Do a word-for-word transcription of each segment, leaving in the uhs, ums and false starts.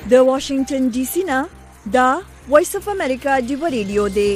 د واشنگټن ډي سي نه دا وایس اف امریکا دی ریډیو دی.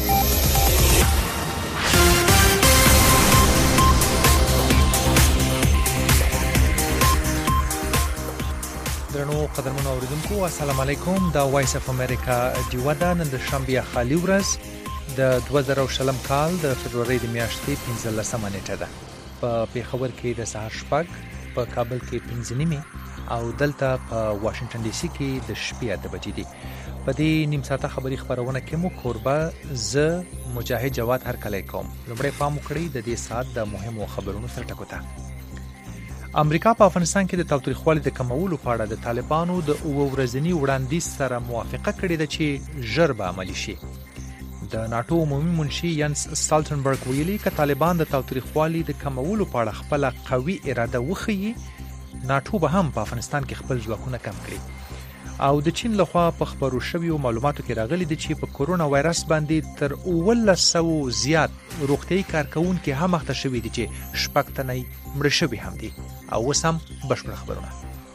درنو قدرمنو اوریدونکو السلام علیکم. دا وایس اف امریکا دی ودا نن د شنبه خالي ورځ د دوه زره شلم کال د فبرवरी د میاشتې پنځلسمه نیټه ده. په پیښور کې د سهار شپږ، په کابل کې پنځه نیمه او دلته په واشنگټن ډي سي کې د شپې اته بجې دي. په دې نیم ساعته خبري خبرونه کې مو کوربه ز مجاهد جواد هر کله کوم. لومړی پام وکړئ د دې سات د مهمو خبرونو سره ټکوته. امریکا په افغانستان کې د تاوتریخوالي د کمولو په اړه د طالبانو د اوه ورځني وړاندیز سره موافقه کړې ده چې ژر به عملي شي. د ناتو عمومي منشي ینس سټالټنبرګ ویلي چې طالبان د تاوتریخوالي د کمولو په اړه خپل قوي اراده وښيي، ناتو به هم په افغانستان کې خپل ځواکونه کم کړي. او د چین لخوا په خبرو شویو معلوماتو کې راغلي دي چې په کورونا وایرس باندې تر اوولس سوه زیات روغتيایي کارکونکو هم اخته شوي دي چې شپږ تنه مړه شوي هم دي. او اوس هم بشپړ خبرونه.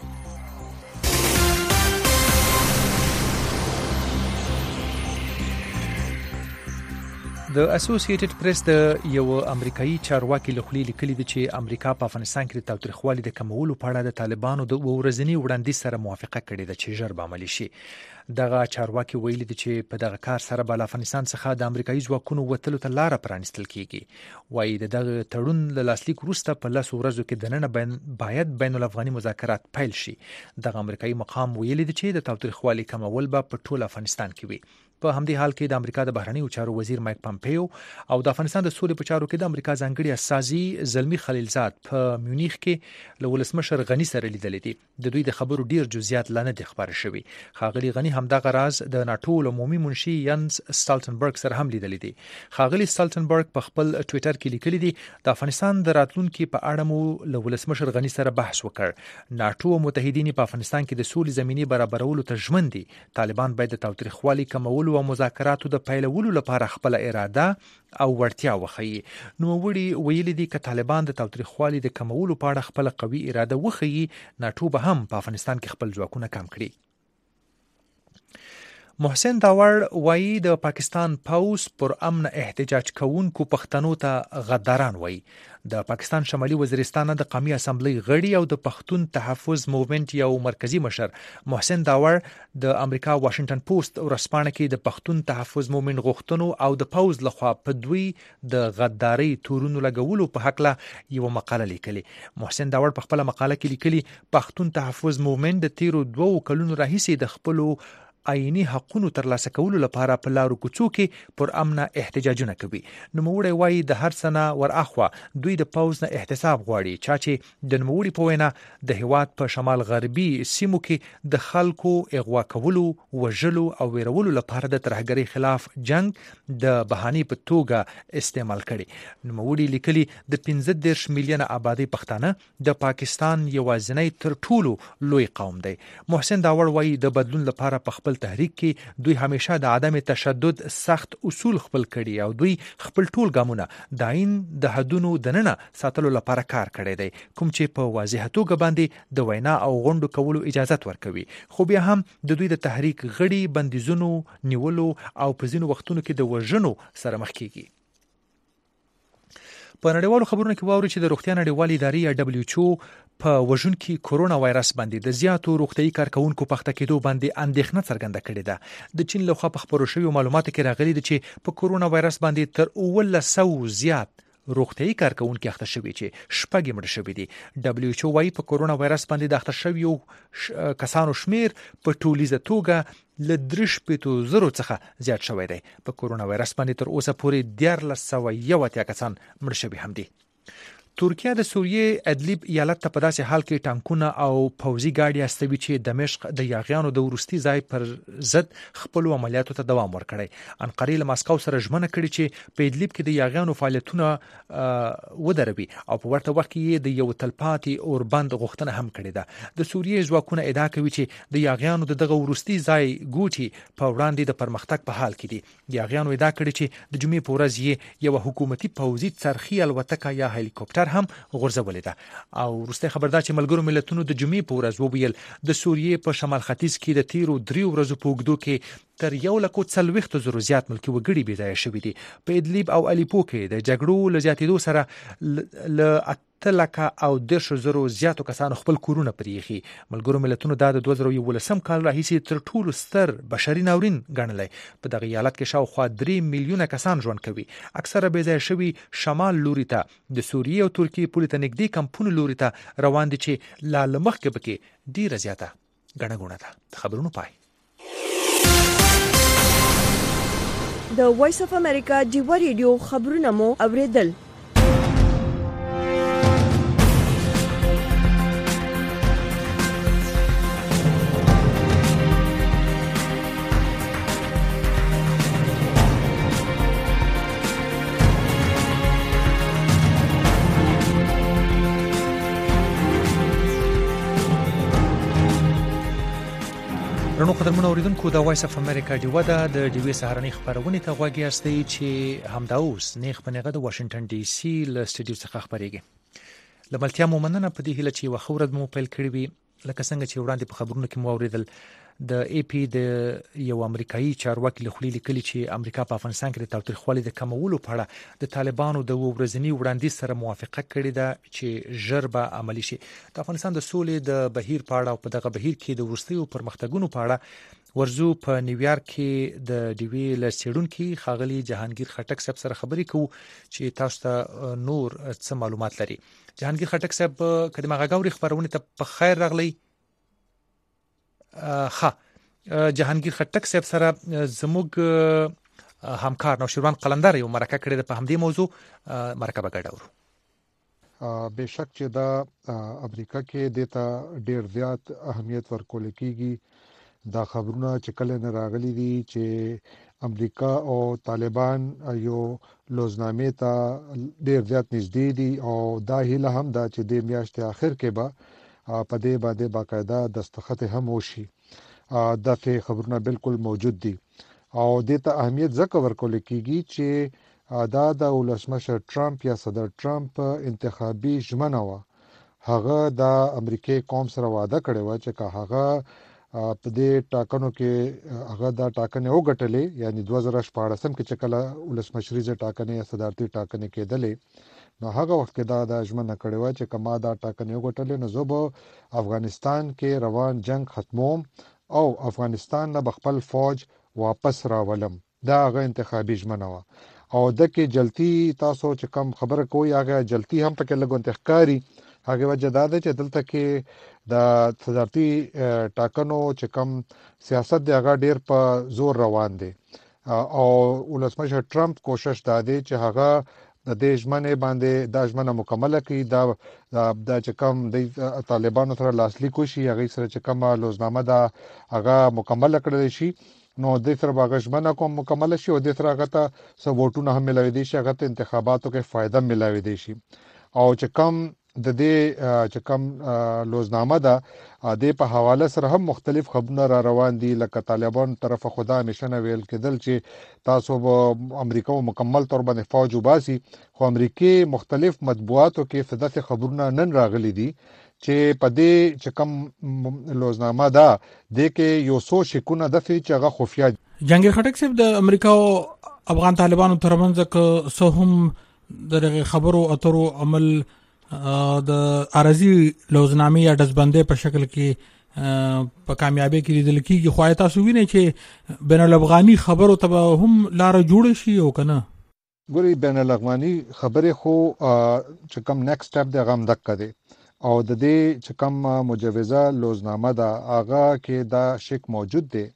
د اسوسییټډ پریس د یو امریکایي چارواکي لخوا لیکلي دي چې امریکا په افغانستان کې د تاوتریخوالي د کمولو په اړه د طالبانو د ورځنی وړاندیز سره موافقه کړې ده چې ژر به عملي شي. دغه چارواکي ویلي دي چې په دغه کار سره به افغانستان څخه د امریکایي ځواکونو وتلو ته لار پرانستل کیږي. وایي دغه تړون له لاسلیک وروسته په لس ورځو کې دننه باید بین الافغاني مذاکرات پیل شي. دغه امریکایي مقام ویلي دي چې د تاوتریخوالي کمول به په ټول افغانستان کې وي. په همدې حال کې د امریکا د بهرنیو چارو وزیر مایک پامپیو او د افغانستان د سولې په چارو کې د امریکا ځانګړي استازي زلمی خلیلزاد په میونخ کې له ولسمشر غنی سره لیدل دي. د دوی د خبرو ډیر جزئیات لا نه دي خبر شوي. خاغلی غنی همدغه راز د ناتو عمومي منشي ینس سټالټنبرګ سره هم لیدل دي. خاغلی سټالټنبرګ په خپل ټوئیټر کې لیکلي دي د افغانستان د راتلونکو په اړه مو له ولسمشر غنی سره بحث وکړ. ناتو او متحدین په افغانستان کې د سولې زمینه برابرولو ته ژمن دي. طالبان باید د تاوتریخوالي کمولو او مذاکراتو د پیلولو لپاره خپل اراده او ورتیا وښيي. نو وړي ویلي دي چې طالبان د تاوتریخوالي د کمولو په اړه خپل قوي اراده وښيي، ناتو به هم په افغانستان کې خپل ځواکونه کم کړي. محسن داور وایي د پاکستان پوز پر امن احتجاج کوونکو پښتنو ته غداران وایي. د پاکستان شمالي وزیرستان د قومي اسمبلی غړي او د پښتون تحفظ موومنت یو مرکزی مشر محسن داور د امریکا واشنگټن پوسټ ورسپانه کې د پښتون تحفظ موومنت غوښتنو او د پوز لخوا په دوی د غداري تورونو لګولو په حق له یو مقاله لیکلي. محسن داور په خپل مقاله کې لیکلي پښتون تحفظ موومنت د تیرو دوو کلونو راهیسې د خپلو آئینی حقونو ترلاسه کولو لپاره په لارو کوڅو کې پر امن احتجاجونه کوي. نوموړی وایي د هر سنه ورأخوا دوی د پوز نه احتساب غواړي چې د نوموړي په وینا د هیواد په شمال غربي سیمو کې د خلکو اغوا کولو، وژلو او ویرولو لپاره د ترهګرۍ خلاف جنگ د بهانې په توګه استعمال کړي. نوموړي لیکلي د پنځه دېرش میلیونه آبادی پښتانه د پاکستان یوازینی تر ټولو لوی قوم دی. محسن داور وایي د بدلون لپاره په خپل تحریک کې دوی همیشه د عدم تشدد سخت اصول خپل کړي او دوی خپل ټول ګامونه د عین د حدونو دننه ساتلو لپاره کار کړی دی، کوم چې په واضح توګه باندې د وینا او غونډو کولو اجازه ورکوي. خو بیا هم د دوی د تحریک غړي بندیزونو نیولو او په ځینو وختونو کې د وژنو سره مخ کیږي. په نړیوالو خبرونو کې واوري چې د روغتیا نړیوالې ادارې یا دبليو ایچ او په وژونکي کورونا وایرس باندې د زیاتو روغتيایي کارکونکو پخته کېدو باندې اندېښنه څرګنده کړې ده. د چین لخوا په خبرو شویو معلوماتو کې راغلي دي چې په کورونا وایرس باندې تر اوولس سوه زیات روغتيایي کارکونکو اخته شوي چې شپږ مړه شوي دي. دبليو ایچ او وايي په کورونا وایرس باندې د اخته شویو کسانو شمیر په ټولیزه توګه له درې شپېتو زرو څخه زیات شوی دی. په کورونا وایرس باندې تر اوسه پورې دیارلس سوه یو اتیا کسان مړه شوي هم دي. ترکیه د سوریې ادلیب ایالت ته په داسې حال کې ټانکونه او پوځي ګاډي استوي چې دمشق د یاغیانو د ورستي ځای پر ضد خپل عملیاتو ته دوام ورکړي. انقره له ماسکو سره ژمنه کړې چې په ادلیب کې د یاغیانو فعالیتونه ودروي او په ورته وخت کې د یو تلپاتې اوربند غوښتنه هم کړې ده. د سوریې ځواکونه ادعا کوي چې د یاغیانو د دغه ورستي ځای ګوټي په وړاندې د پرمختګ په حال کې دي. یاغیانو ادعا کړې چې د جمعې په ورځ یې یو حکومتي پوځي څرخي الوتکه یا هلیکوپټر هیلیکاپټر هم غورځولې ده. او وروستۍ خبر دا چې ملګرو ملتونو د جمعې په ورځ وویل د سوریې په شمال ختیځ کې د تیرو دریو ورځو په اوږدو کې تر یو لک څلوېښتو زرو زیات ملکي وګړي بې ځایه شوي دي. په ادلیب او الیپو کې د جګړو له زیاتېدو سره له اته لکه او دېرشو زرو زیاتو کسانو خپل کورونه پرېښي. ملګرو ملتونو دا د دوه زره یولسم کال راهیسې تر ټولو ستر بشري ناورین ګڼلی. په دغه ایالت کې شاوخوا درې میلیونه کسان ژوند کوي. اکثره بې ځایه شوي شمال لوري ته د سوریې او ترکیې پولې ته نږدې کمپونو لوري ته روان دي چې لا له مخکې پکې ډېره زیاته ګڼه ګوڼه ده. د خبرونو پای. د وایس اف امریکا ډیوا ریډیو خبرونه مو اوریدل. رڼو قدرمنو اوریدونکو د وایس اف امریکا ډیوا ده د ډیوې سهارنۍ خبرونه ته غوږی یاستئ چې همدا اوس نیغ په نیغه د واشنگټن ډي سي له سټډیو څخه خبرېږي. له ملتیا مو مننه په دې هیله چې یوه ښه ورځ مو پیل کړې وي. لکه څنګه چې وړاندې په خبرونو کې مو اوریدل د ای پی د یو امریکایي چارواکي له خولې لیکلي چې امریکا په افغانستان کې د تاوتریخوالي د کمولو په اړه د طالبانو د ورځني وړاندیز سره موافقه کړې ده چې ژر به عملي شي. د افغانستان د سولې د بهیر په اړه او په دغه بهیر کې د وروستیو پرمختګونو په اړه ورزو په نیویارک کې د ډیوې له څېړونکي ښاغلي جهانګیر خټک صاحب سره خبرې کوو چې تاسو ته نور څه معلومات لري. جهانګیر خټک صاحب که د مغاګوري خبرونه ته په خیر راغلی. ښه جهانګیر خټک صاحب سره زموږ همکار نوشیروان قلندر یو مرکه کړې ده په همدې موضوع. مرکه به ګډه ورو. بېشک چې دا امریکا کې دیتا ډېر زیات اهمیت ورکول کېږي. دا خبرونه چې کله نه راغلي دي چې امریکا او طالبان یو لوزنامې ته ډېر زیات نږدې دي او دا هیله هم ده چې د میاشتې آخر کې به په دې باندې باقاعده دستخط هم وشي. دغه خبرونه بالکل موجود دي او د ته اهمیت ځکه ورکول کېږي چې دا د ولسمشر ټرمپ یا صدر ټرمپ انتخابي ژمنه وه. هغه د امریکای قوم سره وعده کړې وه چې که هغه په دې ټاکنو کې هغه دا ټاکنې وګټلې، یعنی دوه زره شپاړسم کې چې کله ولسمشریزه ټاکنې یا صدارتي ټاکنې کېدلې، نو هغه وخت کې دا د ژمنه کړې وه چې که ما دا ټاکنې وګټلې نو زه به افغانستان کې روان جنگ ختموم او افغانستان نه به خپل فوج واپس راولم. دا هغه انتخابي ژمنه وه او دکې جلتی تاسو چې کم خبره کوئ هغه جلتی هم پکې لږ انتخابي. هغه وجه دا ده چې دلته کې د صدارتي ټاکنو چې کم سیاست دی هغه ډیر په زور روان دی او ولسمشر ټرمپ کوشش دا دی چې هغه د دې ژمنې باندې دا ژمنه مکمله کړي. دا د چې کم د طالبانو سره لاسلیک وشي، هغه سره چې کومه لوزنامه ده هغه مکمله کړل شي، نو د سره هغه ژمنه کوم مکمله شي او د سره هغه ته څه ووټونه هم ملاوي دي شي، هغه ته انتخاباتو کې فایده ملاوي دي شي. او چې کم د دې چې کم لوزنامه ده د په حواله سره هم مختلف خبرونه را روان دي. لکه طالبان طرفه خدا همیشه نه ویل کېدل چې تاسو به امریکا مکمل طور باندې فوج وباسي، خو امریکای مختلف مطبوعاتو کې فدت خبرونه نن راغلي دي چې په دې چې کم لوزنامه ده د کې یو څو شکونه د چې هغه خفیا. جهانګیر خټک صاحب د امریکا او افغان طالبانو ترمنځ که څه هم د خبرو اترو عمل د ارزي لوزنامې یا دزبندې په شکل کې په کامیابی کې لیدل کېږي، خو آیا تاسو وینئ چې بین الافغاني خبرو ته هم لاره جوړه شي او کنه؟ ګوري بین الافغاني خبرې خو چې کوم نیکسټ سټپ دی هغه همدغه دی او د دې چې کوم مجوزه لوزنامه ده هغه کې دا شک موجود دی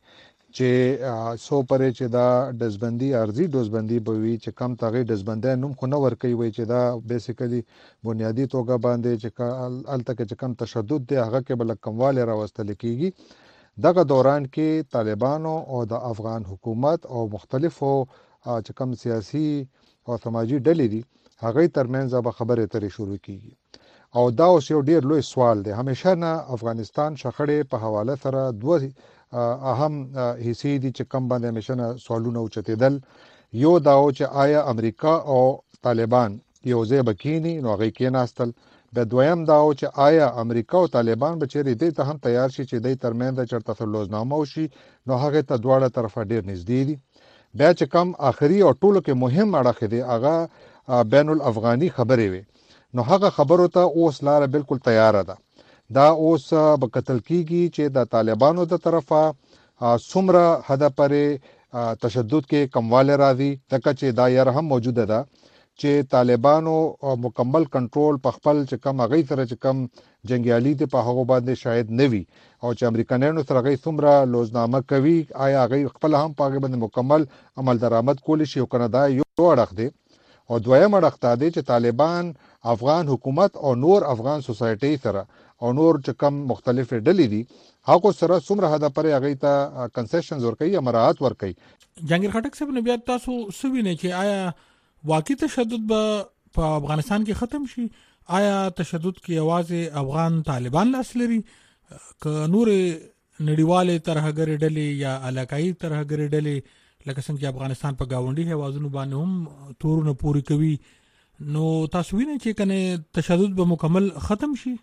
چې سو پرې چې دا دزبندي ارزي دوزبندي به وي چې کم تغې دزبندي نوم خو نه ورکوي وي چې دا بیسیکلی بنیادی توګه باندې چې الته کې چې کم تشدد دی هغه کې بل کمواله راوستل کیږي. دغه دوران کې طالبانو او د افغان حکومت او مختلفو چې کم سیاسي او سماجی ډلې دي هغه ترمنځ به خبرې ترې شروع کیږي او دا اوس یو ډیر لوی سوال دی. همیشه نه افغانستان شخړې په حواله سره دوه اهم حصے دي چې کم باندې همیشه سوالونه اوچتېدل. یو دا او چې آیا امریکا او طالبان یو ځای بکینی نو هغه کې ناستل. به دویم دا او چې آیا امریکا او طالبان به چیرې دې ته هم تیار شي چې دې ترمنځ چرته سلوزنامه وشي، نو هغه ته دواړه طرفه ډیر نږدې دي. بیا چې کم آخري او ټولو کې مهم اړخ دی هغه بین الافغاني خبرې وي، نو هغه خبرو ته اوس لاره بالکل تیار ده. دا اوس به قتل کیږي چې د طالبانو د طرفه څومره حد پرې تشدد کې کمواله راځي، ځکه چې دا یاره هم موجوده ده چې طالبانو مکمل کنټرول په خپل چې کم هغه سره چې کم جنگیالي دي په هغه باندې شاید نوي، او چې امریکایانو سره هغه څومره لوزنامه کوي آیا هغه خپل هم په هغه باندې مکمل عمل درآمد کولی شي او کنه. دا یو اړخ دی. او دویم اړخ دا دی چې طالبان افغان حکومت او نور افغان سوسایټي سره او نور چې کم مختلف ډلې دي هغه سره څومره حد پرې هغه ته کنسیشنز ورکوي یا مراعات ورکوي. جهانگیر خټک صاحب نو بیا تاسو سوینه چې آیا واقعي تشدد به په افغانستان کې ختم شي؟ آیا تشدد کې یوازې افغان طالبان لاس لري که نور نړیواله ترهګر ډلې یا علاقايي ترهګر ډلې لکه څنګه چې افغانستان په گاونډي هیوادونو باندې هم تورونه پوری کوي، نو تاسو وینئ چې کنه تشدد به مکمل ختم شي؟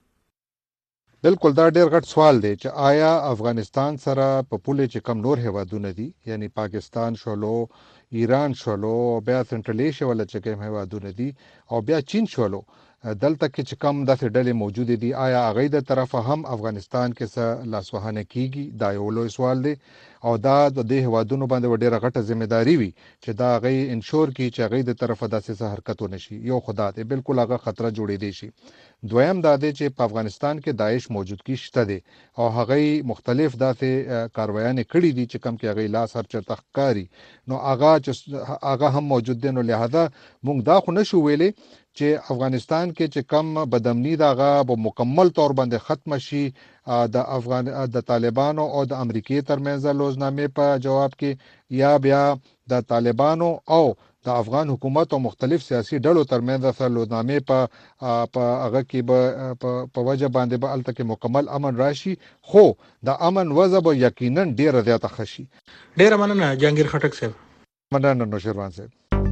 بالکل دا ډیر غټ سوال دی چې آیا افغانستان سره په پوله چې کم نور هیوادونه دي، یعنی پاکستان شولو، ایران شولو، بیا سنټرل ایشیا ولا چې کوم هیوادونه دي او بیا چین شولو، دلته کې چې کم داسې ډلې موجود دي آیا هغه د طرفه هم افغانستان کې څه لاسوهنه کیږي؟ دا یو لوی سوال دی او دا د دې هیوادونو باندې ډیره غټه ځمېداري وي چې دا هغه انشور کی چې هغه د طرفه داسې حرکت ونشي. یو خدا ته بالکل هغه خطر جوړې دي شي. دویم دا دی چې په افغانستان کې داعش موجودګي شته دي او هغه مختلف داسې کاروایانه کړې دي چې کم کې هغه لاس هر چرته ښکاری، نو هغه چې هغه هم موجود دي. نو لہذا موږ دا خو نشو ویلې چې افغانستان کې چې کم بدامنی دغه به مکمل طور باندې ختم شي. د افغان د طالبانو او د امریکای ترمنځ لوزنامې په جواب کې یا بیا د طالبانو او د افغان حکومت او مختلف سیاسي ډلو ترمنځ لوزنامې په په هغه کې به په وجه باندې به الته کې مکمل امن راشي، خو د امن وضع به یقینا ډیره زیاته خشي. ډیره مننه جهانگیر خټک صاحب. مننه نوشیروان صاحب.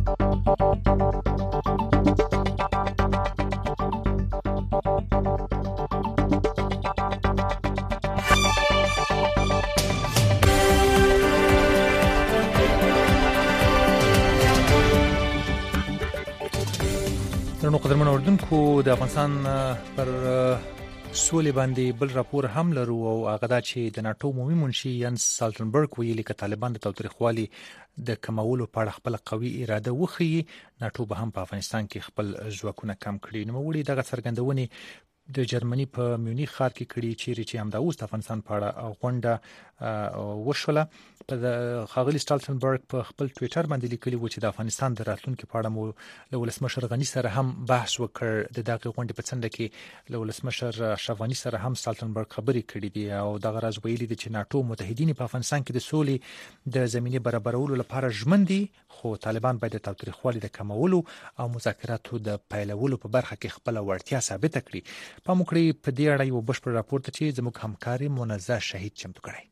نو قدرمن اوردونکو د افغانستان پر سولې باندې بل راپور هم لرو او هغه دا چې د ناتو عمومي منشي ینس سالټنبرګ ویلي چې طالبان د تاوتریخوالي د کمولو په اړه خپل قوي اراده وښيي، ناتو به هم په افغانستان کې خپل ځواکونه کم کړي. نو وړي دغه څرګندونې د جرمني په میونخ ښار کې کړي چیرې چې همدا اوس د افغانستان په اړه غونډه وشوله. په ښاغلي سټالټنبرګ په خپل ټویټر باندې لیکلي و چې د افغانستان د راتلونکي په اړه مو له ولسمشر غني سره هم بحث وکړ. د دغه غونډې په څنډه کې له ولسمشر اشرف غني سره هم سټالټنبرګ خبرې کړې دي او دغه راز ویلي دي چې ناتو متحدین په افغانستان کې د سولې د زمینې برابرولو لپاره ژمن دي، خو طالبان باید د تاوتریخوالي د کمولو او مذاکراتو د پیلولو په برخه کې خپل وړتیا ثابته کړي. په موکړی په دې اړه یو بشپړ راپور ته چې زموږ همکاري منزه شهید چمتو کړی.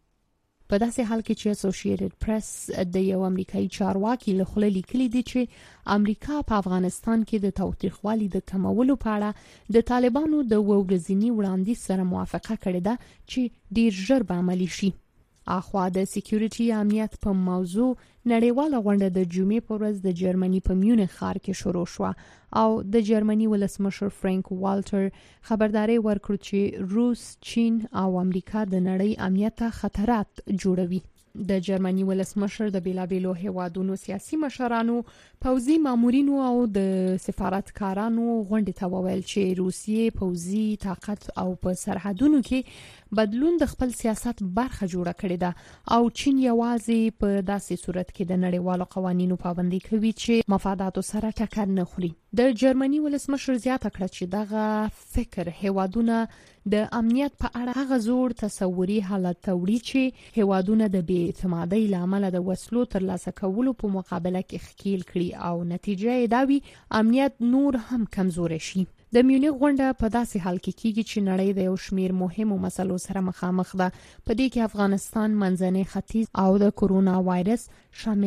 په داسې حال کې چې اسوسییټډ پریس د یو امریکایي چارواکي له خولې لیکلي دي چې امریکا په افغانستان کې د تاوتریخوالي د کمولو په اړه د طالبانو د ورځنی وړاندیز سره موافقه کړې ده چې ډیر ژر به عملي شي. اخوا د سکیورټي امنیت په موضوع نړیواله غونډه د جمعې په ورځ د جرمني په میونخ ښار کې شروع شوه او د جرمني ولسمشر فرانک والټر خبرداري ورکړه چې روس، چین او امریکا د نړۍ امنیت ته خطرات جوړوي. د جرمني ولسمشر د بیلابیلو هیوادونو سیاسي مشرانو، پوځي مامورینو او د سفارتکارانو غونډې ته وویل چې روسیې پوځي طاقت او په سرحدونو کې بدلون د خپل سیاست برخه جوړه کړې ده او چین یوازې په داسې صورت کې د نړیوالو قوانینو پابندي کوي چې مفاداتو سره ټکر نه خوري. د جرمني ولسمشر زیاته کړه چې دغه فکر هیوادونه د امنیت په اړه هغه زوړ تصوري حالت ته وړي چې هیوادونه د بې اعتمادۍ له امله د وسلو ترلاسه کولو په مقابله کې ښکیل کړي او نتیجه یې دا وي امنیت نور هم کمزور شي. د میونخ غونډه په داسې حال کې کیږي چې نړۍ د یو شمیر مهمو مسلو سره مخامخ ده، په دې کې افغانستان، منځنی ختیځ او د کورونا وایرس شامل دي.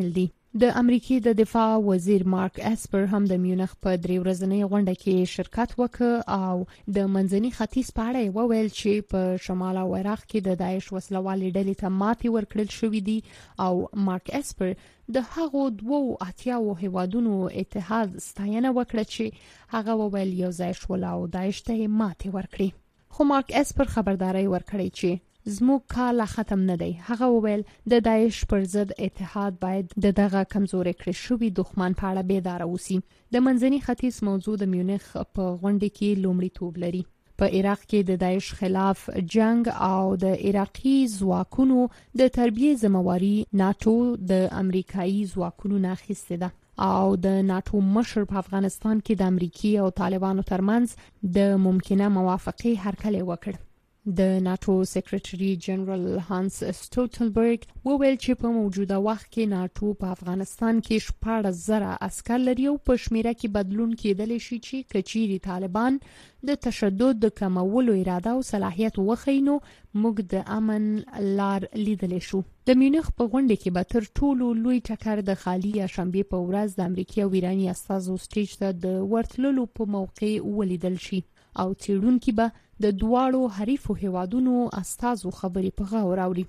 د امریکای د دفاع وزیر مارک اسپر هم د میونخ په درې ورځنۍ غونډه کې شرکت وکړ او د منځني ختیځ په اړه وویل چې په شمال او عراق کې د داعش وسلوالې ډلې ته ماتې ورکړل شوې دي او مارک اسپر د هغو دوو اتیاو هیوادونو اتحاد ستاینه وکړه چې هغه وویل یو ځای شول او داعش ته ماتې ورکړي. خو مارک اسپر خبرداري ورکړي چې زموږ کار لا ختم نه دی. هغه وویل د داعش پر ضد اتحاد باید د دغه کمزوري کړی شوی دښمن په اړه بیدار اوسي. د منځني ختیځ موضوع د میونخ په غونډه کې لومړیتوب لري. په عراق کې د داعش خلاف جنگ او د عراقي ځواکونو د تربیې ذمہواری ناتو د امریکایي ځواکونو نه اخیسته ده او د ناتو مشر په افغانستان کې د امریکای او طالبانو ترمنځ د ممکنه موافقه هرکلی وکړ. د ناتو سیکریټري جنرال هانس سټولټنبرګ وویل چې په موجوده وخت کې ناتو په افغانستان کې شپږ زره عسكر لري او په شمیره کې بدلون کېدلی شي چې کچيري طالبان د تشدد د کمولو اراده او صلاحیت وخینو موږ د امن لار لیدلی شو. د میونخ په غونډه کې به تر ټولو لوی ټکر د خالی شنبه په ورځ د امریکا او ایراني استازو سټیج ته د ورتللو په موقع ولیدل شي او تیرونکي به د دواړو حریفو هیوادونو استازو خبرې په غور اوري.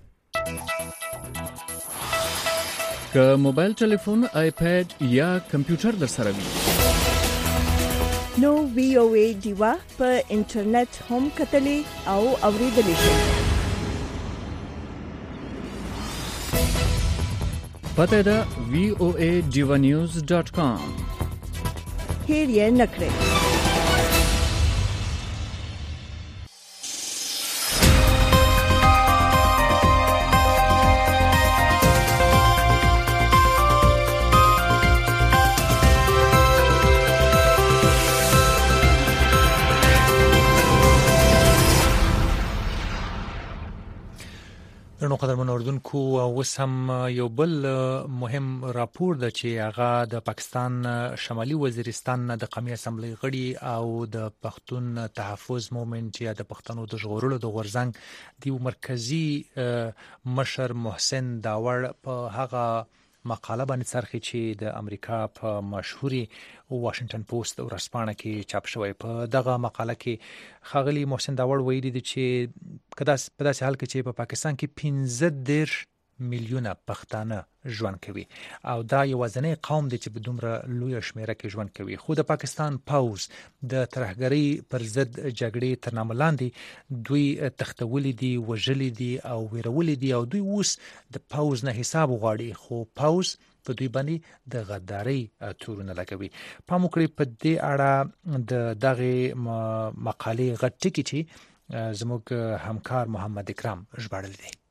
که موبایل ټلیفون، آیپاد یا کمپیوټر در سره وي نو وی او ای دیوا په انټرنیټ هم کتلی او اوریدلی شئ. پته ده وی او ای دیوا نیوز ډاٹ کام. هیر یې نکړئ. نو قدرمن اردوونکو اوس هم یو بل مهم راپور د چې هغه د پاکستان شمالي وزیرستان د قومي اسمبلی غړي او د پښتون تحفظ موومېنټ یا د پښتنو د ژغورلو د غورځنګ د مرکزی مشر محسن داور په هغه مقاله باندې څرخي چې د امریکا په مشهوري واشنگټن پوسټ ورځپاڼه کې چاپ شوی. په دغه مقاله کې خاغلی محسن داور ویلي دی چې کدا په داسې حال کې چې په پاکستان کې پنځه دېرش میلیونه پښتانه ژوند کوي او دا یوازینی قوم دی چې په دومره لوی شمیره کې ژوند کوي. خو د پاکستان پوز د ترهګرۍ پر ضد جګړې تر نامه لاندې دوی تختولې دي، وژلې دي او ویرولې دي او دوی اوس د پوز نه حساب غواړي. خو پوز په دوی باندې د غدارۍ تورونه لګوي. پام وکړئ په دې اړه د دغه مقالې غټ ټکی چې زموږ همکار محمد اکرام ژباړل دي.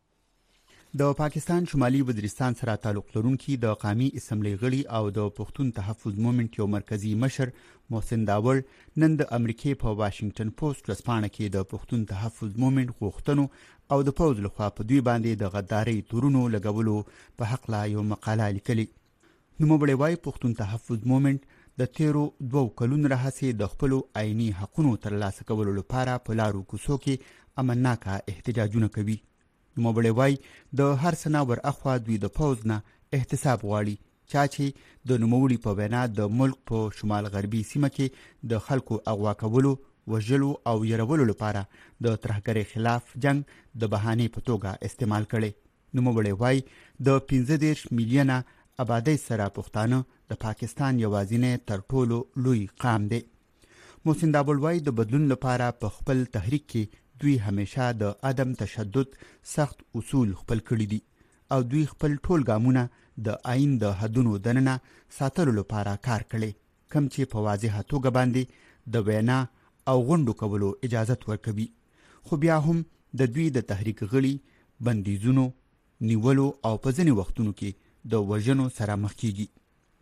د پاکستان شمالي وزیرستان سره تعلق لرونکي د قومي اسمبلی غړي او د پښتون تحفظ موومېنټ یو مرکزی مشر محسن داور نن د امریکای په واشنگټن پوسټ ورځپاڼه کې د پښتون تحفظ موومېنټ غوښتنو او د پوز لخوا په دوی باندې د غدارۍ تورونو لګولو په حق لا یو مقاله لیکلي. نوموړی وايي پښتون تحفظ موومېنټ د تیرو دوو کلونو راهیسې د خپلو عیني حقونو ترلاسه کولو لپاره په لارو کوڅو کې امنناکه احتجاجونه کوي. نوموړی وايي د هر څه ور اخوا دوی د پوز نه احتساب غواړي چا چې د نوموړي په وینا د ملک په شمال غربي سیمه کې د خلکو اغوا کولو، وژلو او يرولو لپاره د ترهګرۍ خلاف جنگ د بهانې په توګه استعمال کړي. نوموړی وايي د پنځه دېرش میلیونه آبادی سره پښتانه د پاکستان یوازینی تر ټولو لوی قام دی. محسن داول وايي د بدلون لپاره په خپل تحریک کې دوی همیشه د عدم تشدد سخت اصول خپل کړی دي او دوی خپل ټول ګامونه د آئین د حدونو دننه ساتلو لپاره کار کړي، کم چې په واضحه توګه باندې د وینا او غونډو کولو اجازت ورکوي. خو بیا هم د دوی د تحریک غړي بندیزونو، نیولو او په ځینې وختونو کې د وژنو سره مخ کیږي.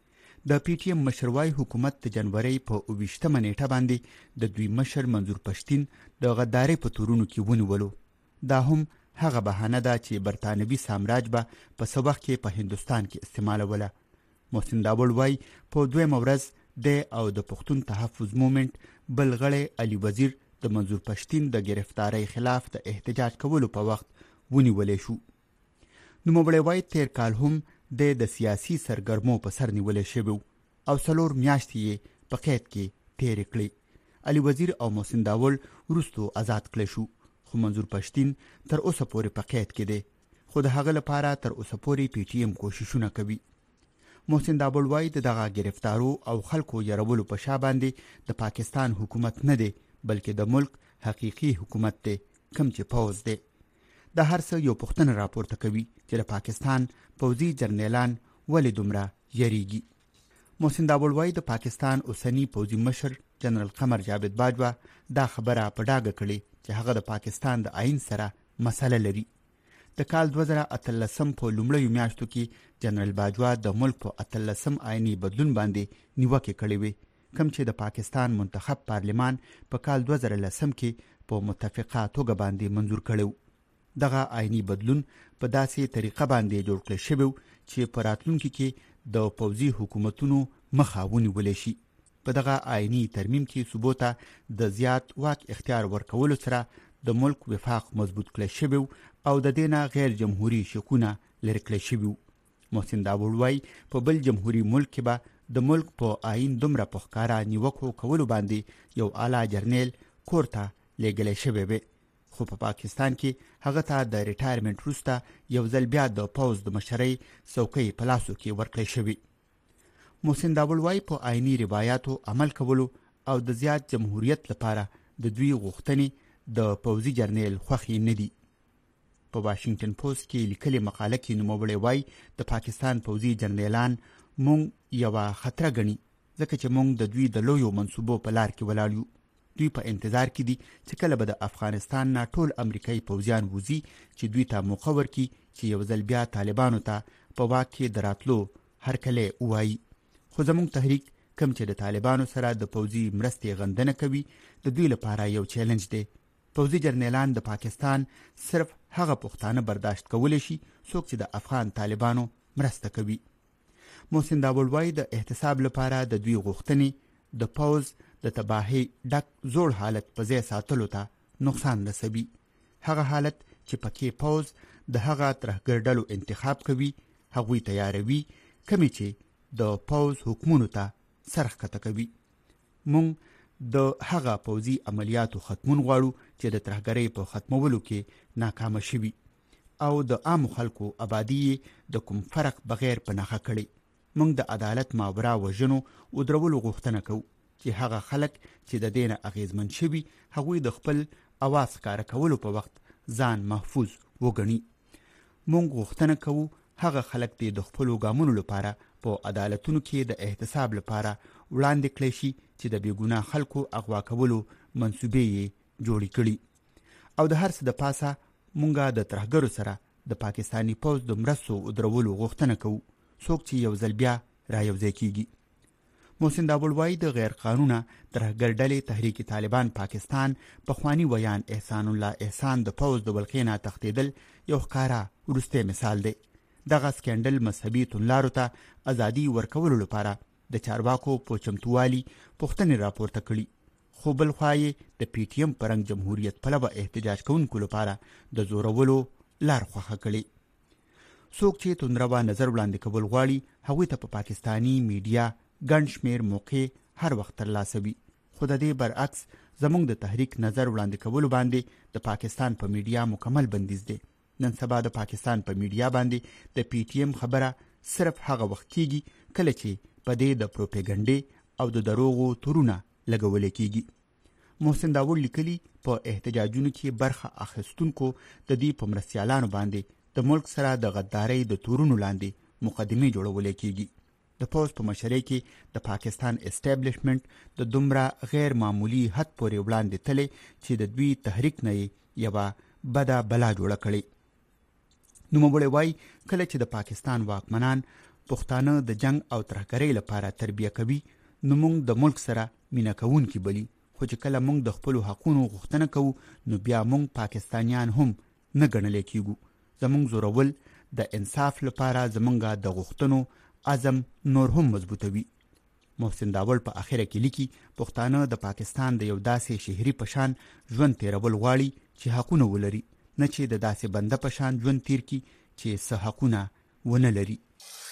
د پی ټی ایم مشروعي حکومت د جنوري په اوویشتمه نیټه باندې د دوی مشر منظور پښتین د غدارۍ په تورونو کې ونیولو. دا هم هغه بهانه ده چې برتانوي سامراج به په څه وخت کې په هندوستان کې استعمالوله. محسن داول وايي په دویمه ورځ د او د پښتون تحفظ موومېنټ بل غړی علي وزیر د منظور پښتین د گرفتاری خلاف د احتجاج کولو په وخت ونیولې شو. نوموړی وايي تیر کال هم د سیاسي سرګرمو په سر نیولې شوی او څلور میاشتې یې په قید کې تیرې کړې. علي وزیر او محسن داول وروستو آزاد کړل شو، خو منظور پښتین تر اوسه پورې په قید کې دی، خو د هغه لپاره تر اوسه پورې پی ټی ایم کوششونه کوي. محسن داول وایي د دغه گرفتارو او خلکو یرولو په شا باندې د پاکستان حکومت نه دی، بلکې د ملک حقیقي حکومت دی کوم چې پوز دی. د هر څه یو پوښتنه راپورته کوي چې د پاکستان پوځي جرنیلان ولې دومره یریږي. محسن داول وایي د پاکستان اوسنی پوځي مشر جنرال قمر جاوید باجوا دا خبره په ډاګه کړې چې هغه د پاکستان د آئین سره مسله لري. د کال دوه زره اتلسم په لومړیو میاشتو کې جنرال باجوا د ملک په اتلسم آئینی بدلون باندې نیوکې کړې وې، کوم چې د پاکستان منتخب پارلمان په کال دوه زره لسم کې په متفقه توګه باندې منظور کړو. دغه آئینی بدلون په داسې طریقه باندې جوړ کړل شوی چې په راتلونکي کې د پوځي حکومتونو مخه ونیول شي. په دغه آئینی ترمیم کې صوبو ته د زیات واک اختیار ورکولو سره د ملک وفاق مضبوط کړل شوی او د دینه غیر جمهوری شکونه لرې کړل شوی. محسن داول وایي په بل جمهوری ملک کې به د ملک په آئین دومره په ښکاره نیوکو کولو باندې یو اعلی جرنیل کور ته لیږلی شوی وي، خو په پا پاکستان کې هغه ته د ریټایرمنټ وروسته یو ځل بیا د پوځ د مشرۍ څوکۍ په لاسو کې ورکړی شوی. محسن داول وایي په آئینی روایاتو عمل کولو او د زیات جمهوریت لپاره د دوی غوښتنې د پوځي جرنیل خوښې نه دي. په واشنگټن پوسټ کې لیکلي مقاله کې نوموړی وایي د پاکستان پوځي جرنیلان مونږ یوه خطره ګڼي، ځکه چې مونږ د دوی د لویو منصوبو په لار کې ولاړ یو. دوی په انتظار کې دي چې کله به د افغانستان نه ټول امریکایي پوځیان وځي چې دوی ته موقع ورکړي چې یو ځل بیا طالبانو ته په واک کې د راتلو هرکلی ووایي. خو زموږ تحریک کوم چې د طالبانو سره د پوځي مرستې غندنه کوي د دوی لپاره یو چیلنج دی. پوځي جرنیلان د پاکستان صرف هغه پښتانه برداشت کولی شي څوک چې د افغان طالبانو مرسته کوي. محسن داول وایي د احتساب لپاره د دوی غوښتنې د پوځ د تباهي ډک زوړ حالت په ځای ساتلو ته نقصان رسوي. هغه حالت چې پکې پوځ د هغه ترهګر ډلو انتخاب کوي، هغوی تیاروي کمی چې د پوځ حکمونو ته سرښکته کوي. مونږ د هغه پوځي عملیاتو ختمون غواړو چې د ترهګرۍ په ختمولو کې ناکامه شوي او د عامو خلکو آبادي د کوم فرق بغیر په نښه کړي. مونږ د عدالت ماورا وژنو ودرولو غوښتنه کوو چې هغه خلک چې د دینه اغیزمن شوي هغوی د خپل اواز ښکاره کولو په وخت ځان محفوظ وګڼي. مونږ غوښتنه کوو هغه خلک دې د خپلو ګامونو لپاره په عدالتونو کې د احتساب لپاره وړاندې کړی شي چې د بېګناه خلکو اغوا کولو منصوبې یې جوړې کړي. او د هر څه د پاسه مونږه د ترهګرو سره د پاکستاني پوځ د مرستو ودرولو غوښتنه کوو، څوک چې یو ځل بیا را یوځای کیږي. محسن داول وایي د غیر قانونه ترهګر ډلې تحریک طالبان پاکستان پخوانی ویان احسان الله احسان د پوځ د ولقې نه تښتېدل یو ښکاره وروستی مثال دی. دغه سکینډل مذهبي توندلارو ته ازادي ورکولو لپاره د چارواکو په چمتووالي پوښتنې راپورته کړي، خو بل خوا یې د پی ټي ایم په رنګ جمهوریت پلوه احتجاج کوونکو لپاره د زورولو لار خوښه کړي. څوک چې توندروا نظر وړاندې کول غواړي هغوی ته په پا پاکستاني میډیا ګڼ شمېر موقع هر وخت ترلاسه وي، خو د دې برعکس زموږ د تحریک نظر وړاندې کولو باندې د پاکستان په میډیا مکمل بندیز دی. نن سبا د پاکستان په میډیا باندې د پی ټي ایم خبره صرف هغه وخت کیږي کله چې په دې د پروپاګاندا او د دروغو تورونه لګول کیږي. محسن داول لیکلي په احتجاجونو کې برخه اخیستونکو د دې په مرستیالانو باندې د ملک سره د غدارۍ د تورونو لاندې مقدمې جوړول کیږي. د پوځ په مشرۍ کې د پاکستان اسټابلیشمنت د دومره غیر معمولی حد پورې وړاندې تللی چې د دوی تحریک نه یې یوه بده بلا جوړه کړې. نوموړی وایي کله چې د پاکستان واکمنان پښتانه د جنگ او ترهګرۍ لپاره تربیه کوي نو موږ د ملک سره مینه کوونکي بولي، خو چې کله موږ د خپلو حقونو غوښتنه کوو نو بیا موږ پاکستانیان هم نه ګڼلی کیږو. زموږ زورول د انصاف لپاره زموږ د غوښتنو عزم نور هم مضبوطوي. محسن داول په اخره کې لیکي پښتانه د پاکستان د یو داسې شهري پشان ژوند تیرول غواړي چې حقونه ولري، نه چې د داسې بنده پشان ژوند تیر کی چې څه حقونه ونه لري.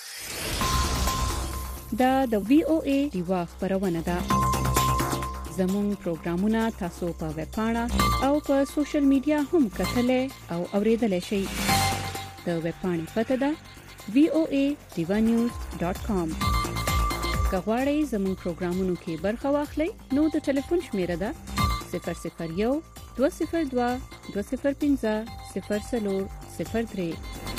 دا د وی او ای دیوا خبرونه ده. زموږ پروګرامونه تاسو په ویب پاڼه او په سوشل میډیا هم کتلای او اوریدلای شئ. د ویب پاڼې پته ده وی او ای دیوا نیوز ډاټ کام. که غواړئ زموږ پروګرامونو کې برخه واخلئ نو د ټلیفون شمیره ده صفر صفر یو دوه صفر دوه دوه صفر پنځه صفر څلور صفر درې.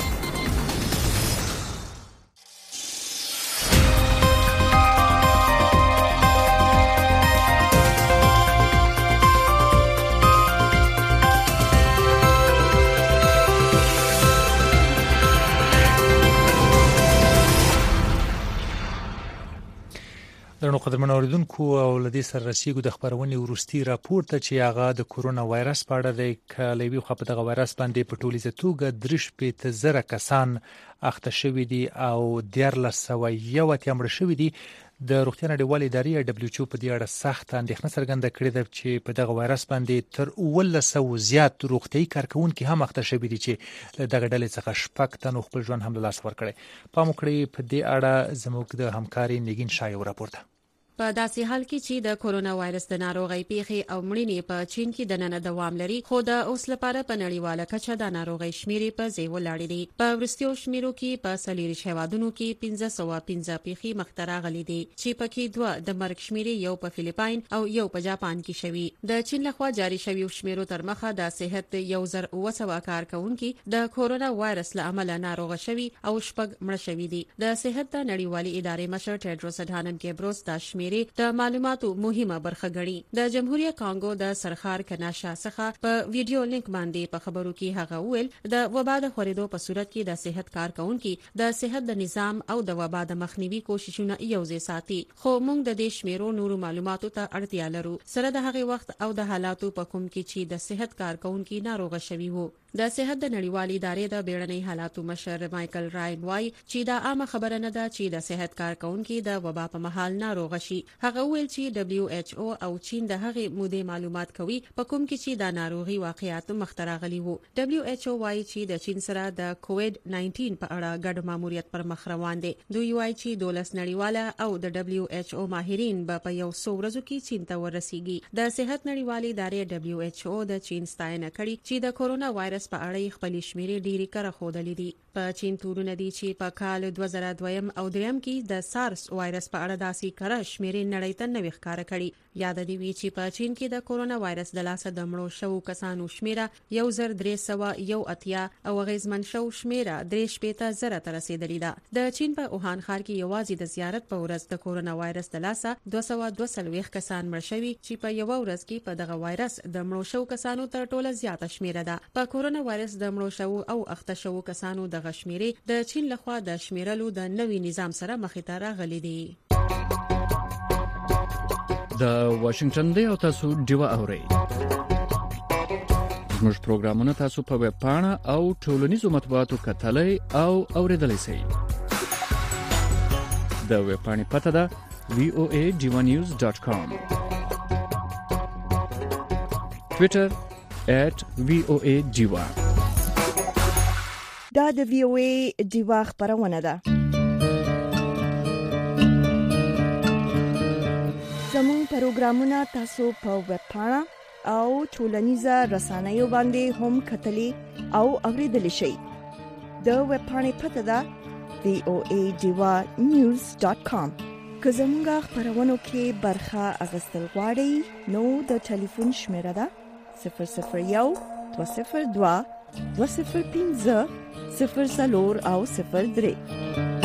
درنو قدرمن اوریدونکو او لدی سر رسیدو د خبرونې ورستي راپور ته چې هغه د کورونا وایرس په اړه د کلیوي خو په دغه وایرس باندې په ټولیزه توګه درش په زره کسان اخته شوي دي او دیارلس سوه یو اتیا مړه شوي دي. د روغتیا نړیوالې ادارې دبليو ایچ او په دې اړه سخت اندېښنه څرګنده کړې ده چې په دغه وایرس باندې تر اوولس سوه زیات روغتيایي کارکونکي هم اخته شوي دي چې دغه ډلې څخه شپږ تنو خپل ژوند هم له لاسه ورکړي. پام وکړئ په دې اړه زموږ د همکاري نګین شایو راپور ده. په داسې حال کې چې د کورونا وایرس د ناروغۍ پیښې او مړینې په چین کې د نن دوام لري، خو د اوس لپاره په نړیواله کچه د ناروغۍ شمیرې په ځای ولاړې دي. په ورستیو شمیرو کې په څلوېښت هیوادونو کې پنځه سوه پنځه پیښې مخته راغلي دي چې پکې دوه د مرګ شمیرې یو په فلیپاین او یو په جاپان کې شوي. د چین لخوا جاري شوی شمیرو تر مخه د صحت یو زر اوه سوه کارکونکي د کورونا وایرس له امله ناروغه شوي او شپږ مړه شوي دي. د صحت د نړیوالې ادارې مشر ټیډروس اډهانم ګیبروس د شمیرې د معلوماتو مهمه برخه ګڼي. د جمهوریت کانګو د سرخار کناشا څخه په ویډیو لینک باندې په خبرو کې هغه ویل د وبا د خورېدو په صورت کې د صحت کارکونکو د صحت د نظام او د وبا د مخنیوي کوششونه یوځای ساتي، خو موږ د دې شمیرو نورو معلوماتو ته اړتیا لرو سره د هغه وخت او د حالاتو په کوم کې چې د صحت کارکونکو ناروغه شوي وو. د صحت د نړیوالې ادارې د بیړنۍ حالاتو مشر مایکل راین وای چې دا عامه خبره نه ده چې د صحت کارکونکو د وبا په مهال ناروغه شي. هغه ویل چې دبليو ایچ او او چین د هغې مودې معلومات کوي په کوم کې چې د ناروغي واقعیت مخته راغلي وو. دبليو ایچ او وای چې د چین سره د کووډ ناینټین په اړه ګډ ماموریت پر مخ روان دي. دوی وای چې دولس نړیواله او د دبليو ایچ او ماهرین به په یو څو ورځو کې چین ته ورسیږي. د صحت نړیوالې ادارې دبليو ایچ او د چین ستاینه کړې چې د کورونا وایرس په اړه خپل شمیرې ډېری کړه خودلې دي. په چین تورونه دي چې په کال دوه زره دوه او دریم کې د سارس وایرس په اړه داسې کړه شمیرې نړۍ ته نوې ښکاره کړي. یاد دی وی چې په چین کې د کورونا وایرس د لاسه د مړو شوو کسانو شمیره یو زر درې سوه یو اتیا او غیزمن شو شمیره درې شپېته زره ته رسیدلې ده. د چین په اوهان ښار کې یوازې د زیارت په ورځ د کورونا وایرس د لاسه دوه سوه دوه څلوېښت کسان مړ شوي چې په یو ورځ کې په دغه وایرس د مړو شوو کسانو تر ټوله زیاته شمیره ده. په کورونا وایرس د مړو شوو او اخته شوو کسانو د غشمیرې د چین لخوا د شمیرلو د نوي نظام سره مخې ته راغلي دي. د واشنگټن دی او تاسو دیوا اورئ. زموږ پروګرامونه تاسو په ویب پاڼه او ټولنیزو مطبوعاتو کتلای او اوریدلای شئ. د ویب پاڼې پته ده وی او ای دیوا نیوز ډاټ کام. ټوئیټر at وی او ای دیوا. دا د وی او ای دیوا خبرونه ده. زموږ پروګرامونه تاسو په ویب پاڼه او ټولنیزه رسنیو باندې هم کتلي او اوریدلی شئ. د ویب پاڼې پته ده وی او ای دیوا نیوز ډاټ کام. که زموږ خبرونو کې برخه اخیستل غواړئ نو د ټلیفون شمیره ده صفر صفر یو دوه صفر دوه دوه صفر پنځه صفر څلور او صفر درې.